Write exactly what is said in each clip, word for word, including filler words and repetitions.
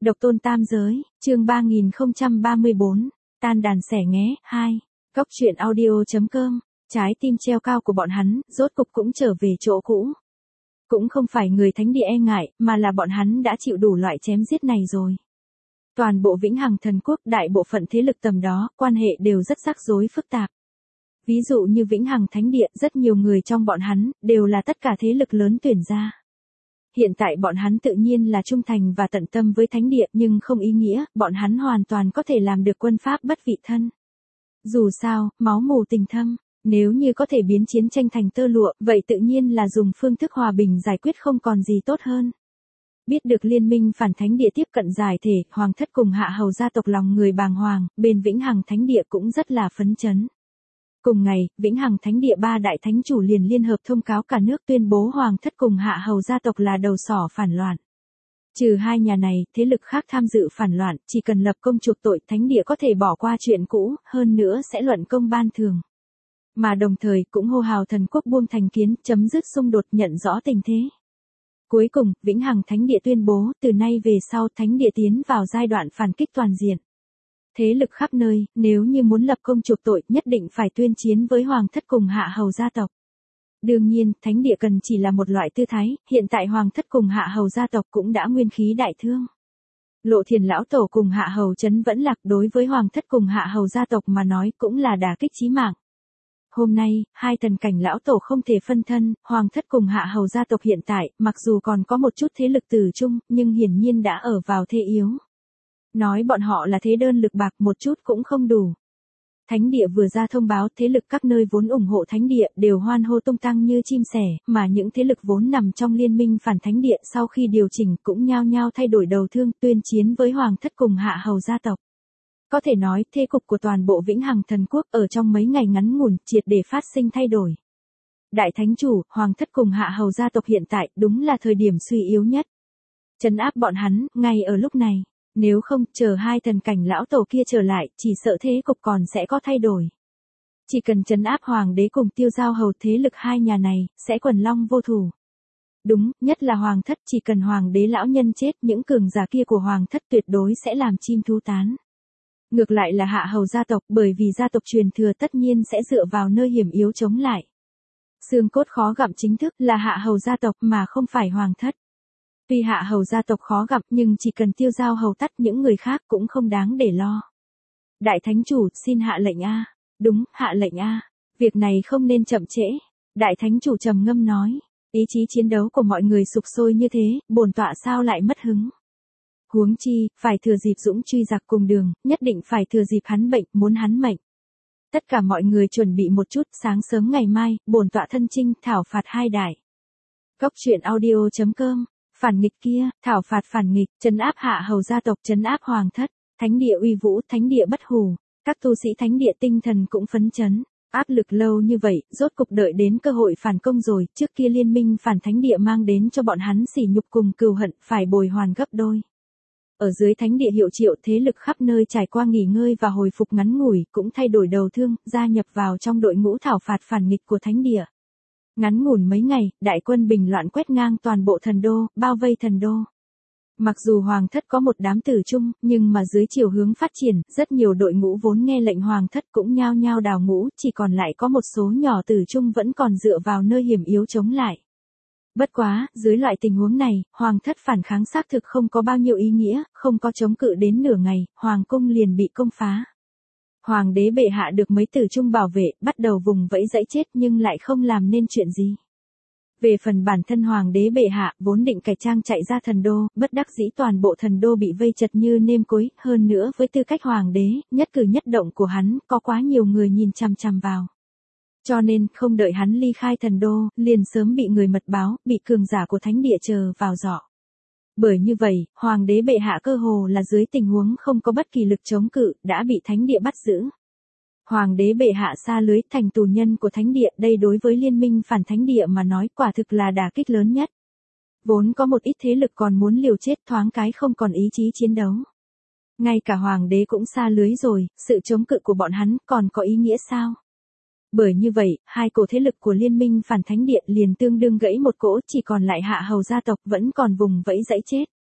Độc tôn tam giới, chương ba nghìn không trăm ba mươi bốn, tan đàn xẻ nghé, hai. Cóc truyện audio.com, trái tim treo cao của bọn hắn, rốt cục cũng trở về chỗ cũ. Cũng không phải người thánh địa e ngại, mà là bọn hắn đã chịu đủ loại chém giết này rồi. Toàn bộ Vĩnh Hằng Thần Quốc, đại bộ phận thế lực tầm đó, quan hệ đều rất rắc rối phức tạp. Ví dụ như Vĩnh Hằng Thánh Địa, rất nhiều người trong bọn hắn, đều là tất cả thế lực lớn tuyển ra. Hiện tại bọn hắn tự nhiên là trung thành và tận tâm với Thánh Địa, nhưng không ý nghĩa, bọn hắn hoàn toàn có thể làm được quân pháp bất vị thân. Dù sao, máu mù tình thâm, nếu như có thể biến chiến tranh thành tơ lụa, vậy tự nhiên là dùng phương thức hòa bình giải quyết không còn gì tốt hơn. Biết được liên minh phản Thánh Địa tiếp cận giải thể, Hoàng thất cùng Hạ hầu gia tộc lòng người bàng hoàng, bên Vĩnh Hằng Thánh Địa cũng rất là phấn chấn. Cùng ngày, Vĩnh Hằng Thánh Địa ba đại thánh chủ liền liên hợp thông cáo cả nước tuyên bố Hoàng thất cùng Hạ hầu gia tộc là đầu sỏ phản loạn. Trừ hai nhà này, thế lực khác tham dự phản loạn, chỉ cần lập công chuộc tội, Thánh Địa có thể bỏ qua chuyện cũ, hơn nữa sẽ luận công ban thưởng. Mà đồng thời cũng hô hào thần quốc buông thành kiến, chấm dứt xung đột, nhận rõ tình thế. Cuối cùng, Vĩnh Hằng Thánh Địa tuyên bố, từ nay về sau Thánh Địa tiến vào giai đoạn phản kích toàn diện. Thế lực khắp nơi, nếu như muốn lập công chuộc tội, nhất định phải tuyên chiến với Hoàng thất cùng Hạ hầu gia tộc. Đương nhiên, Thánh Địa cần chỉ là một loại tư thái, hiện tại Hoàng thất cùng Hạ hầu gia tộc cũng đã nguyên khí đại thương. Lộ Thiền lão tổ cùng Hạ hầu trấn vẫn lạc, đối với Hoàng thất cùng Hạ hầu gia tộc mà nói cũng là đả kích chí mạng. Hôm nay, hai thần cảnh lão tổ không thể phân thân, Hoàng thất cùng Hạ hầu gia tộc hiện tại, mặc dù còn có một chút thế lực từ chung, nhưng hiển nhiên đã ở vào thế yếu. Nói bọn họ là thế đơn lực bạc một chút cũng không đủ. Thánh Địa vừa ra thông báo, thế lực các nơi vốn ủng hộ Thánh Địa đều hoan hô tung tăng như chim sẻ, mà những thế lực vốn nằm trong liên minh phản Thánh Địa sau khi điều chỉnh cũng nhao nhao thay đổi đầu thương, tuyên chiến với Hoàng thất cùng Hạ hầu gia tộc. Có thể nói, thế cục của toàn bộ Vĩnh Hằng Thần Quốc ở trong mấy ngày ngắn ngủn triệt để phát sinh thay đổi. Đại Thánh Chủ, Hoàng thất cùng Hạ hầu gia tộc hiện tại đúng là thời điểm suy yếu nhất. Trấn áp bọn hắn, ngay ở lúc này. Nếu không, chờ hai thần cảnh lão tổ kia trở lại, chỉ sợ thế cục còn sẽ có thay đổi. Chỉ cần trấn áp Hoàng đế cùng Tiêu Giao hầu, thế lực hai nhà này, sẽ quần long vô thủ. Đúng, nhất là Hoàng thất, chỉ cần Hoàng đế lão nhân chết, những cường giả kia của Hoàng thất tuyệt đối sẽ làm chim thú tán. Ngược lại là Hạ hầu gia tộc, bởi vì gia tộc truyền thừa tất nhiên sẽ dựa vào nơi hiểm yếu chống lại. Xương cốt khó gặm chính thức là Hạ hầu gia tộc mà không phải Hoàng thất. Tuy Hạ hầu gia tộc khó gặp nhưng chỉ cần Tiêu Giao hầu tắt, những người khác cũng không đáng để lo. Đại Thánh Chủ, xin hạ lệnh a. Đúng, hạ lệnh a. Việc này không nên chậm trễ. Đại Thánh Chủ trầm ngâm nói. Ý chí chiến đấu của mọi người sục sôi như thế, bổn tọa sao lại mất hứng. Huống chi, phải thừa dịp Dũng truy giặc cùng đường, nhất định phải thừa dịp hắn bệnh, muốn hắn mệnh. Tất cả mọi người chuẩn bị một chút, sáng sớm ngày mai, bổn tọa thân chinh, thảo phạt hai đại. Cóc truyện audio.com. Phản nghịch kia, thảo phạt phản nghịch, trấn áp Hạ hầu gia tộc, trấn áp Hoàng thất, Thánh Địa uy vũ, Thánh Địa bất hủ, các tu sĩ Thánh Địa tinh thần cũng phấn chấn. Áp lực lâu như vậy, rốt cục đợi đến cơ hội phản công rồi, trước kia liên minh phản Thánh Địa mang đến cho bọn hắn sỉ nhục cùng cừu hận, phải bồi hoàn gấp đôi. Ở dưới Thánh Địa hiệu triệu, thế lực khắp nơi trải qua nghỉ ngơi và hồi phục ngắn ngủi, cũng thay đổi đầu thương, gia nhập vào trong đội ngũ thảo phạt phản nghịch của Thánh Địa. Ngắn ngủn mấy ngày, đại quân bình loạn quét ngang toàn bộ thần đô, bao vây thần đô. Mặc dù Hoàng thất có một đám tử trung, nhưng mà dưới chiều hướng phát triển, rất nhiều đội ngũ vốn nghe lệnh Hoàng thất cũng nhao nhao đào ngũ, chỉ còn lại có một số nhỏ tử trung vẫn còn dựa vào nơi hiểm yếu chống lại. Bất quá, dưới loại tình huống này, Hoàng thất phản kháng xác thực không có bao nhiêu ý nghĩa, không có chống cự đến nửa ngày, Hoàng cung liền bị công phá. Hoàng đế bệ hạ được mấy tử trung bảo vệ, bắt đầu vùng vẫy dãy chết nhưng lại không làm nên chuyện gì. Về phần bản thân Hoàng đế bệ hạ, vốn định cải trang chạy ra thần đô, bất đắc dĩ toàn bộ thần đô bị vây chật như nêm cối, hơn nữa với tư cách Hoàng đế, nhất cử nhất động của hắn, có quá nhiều người nhìn chằm chằm vào. Cho nên, không đợi hắn ly khai thần đô, liền sớm bị người mật báo, bị cường giả của Thánh Địa chờ vào dọ. Bởi như vậy, Hoàng đế bệ hạ cơ hồ là dưới tình huống không có bất kỳ lực chống cự, đã bị Thánh Địa bắt giữ. Hoàng đế bệ hạ sa lưới thành tù nhân của Thánh Địa, đây đối với liên minh phản Thánh Địa mà nói quả thực là đả kích lớn nhất. Vốn có một ít thế lực còn muốn liều chết, thoáng cái không còn ý chí chiến đấu. Ngay cả Hoàng đế cũng sa lưới rồi, sự chống cự của bọn hắn còn có ý nghĩa sao? Bởi như vậy, hai cổ thế lực của liên minh phản Thánh Địa liền tương đương gãy một cỗ, chỉ còn lại Hạ hầu gia tộc vẫn còn vùng vẫy dãy chết.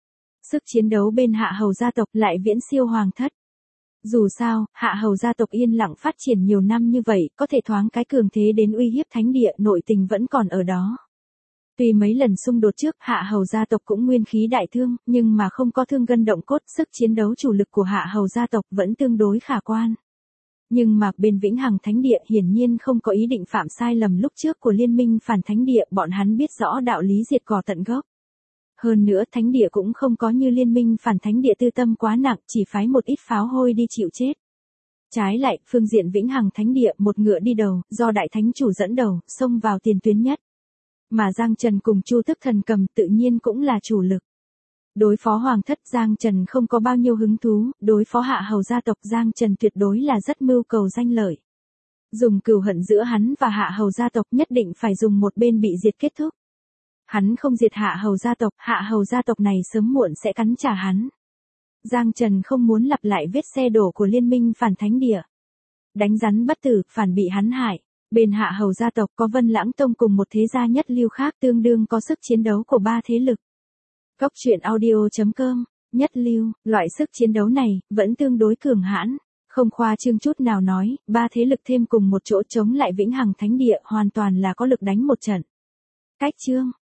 Sức chiến đấu bên Hạ Hầu gia tộc lại viễn siêu Hoàng thất. Dù sao, Hạ Hầu gia tộc yên lặng phát triển nhiều năm như vậy, có thể thoáng cái cường thế đến uy hiếp thánh địa, nội tình vẫn còn ở đó. Tuy mấy lần xung đột trước, Hạ Hầu gia tộc cũng nguyên khí đại thương, nhưng mà không có thương gân động cốt, sức chiến đấu chủ lực của Hạ Hầu gia tộc vẫn tương đối khả quan. Nhưng mà bên Vĩnh Hằng Thánh Địa hiển nhiên không có ý định phạm sai lầm lúc trước của liên minh phản thánh địa, bọn hắn biết rõ đạo lý diệt cỏ tận gốc. Hơn nữa thánh địa cũng không có như liên minh phản thánh địa tư tâm quá nặng, chỉ phái một ít pháo hôi đi chịu chết. Trái lại, phương diện Vĩnh Hằng Thánh Địa một ngựa đi đầu, do đại thánh chủ dẫn đầu, xông vào tiền tuyến nhất. Mà Giang Trần cùng Chu Tức Thần Cầm tự nhiên cũng là chủ lực. Đối phó Hoàng thất Giang Trần không có bao nhiêu hứng thú, đối phó Hạ Hầu gia tộc Giang Trần tuyệt đối là rất mưu cầu danh lợi. Dùng cừu hận giữa hắn và Hạ Hầu gia tộc nhất định phải dùng một bên bị diệt kết thúc. Hắn không diệt Hạ Hầu gia tộc, Hạ Hầu gia tộc này sớm muộn sẽ cắn trả hắn. Giang Trần không muốn lặp lại vết xe đổ của liên minh phản thánh địa. Đánh rắn bất tử, phản bị hắn hại. Bên Hạ Hầu gia tộc có Vân Lãng Tông cùng một thế gia nhất lưu khác tương đương có sức chiến đấu của ba thế lực. Cốc truyện audio chấm com, nhất lưu, loại sức chiến đấu này, vẫn tương đối cường hãn. Không khoa trương chút nào nói, ba thế lực thêm cùng một chỗ chống lại Vĩnh Hằng Thánh Địa hoàn toàn là có lực đánh một trận. Cách chương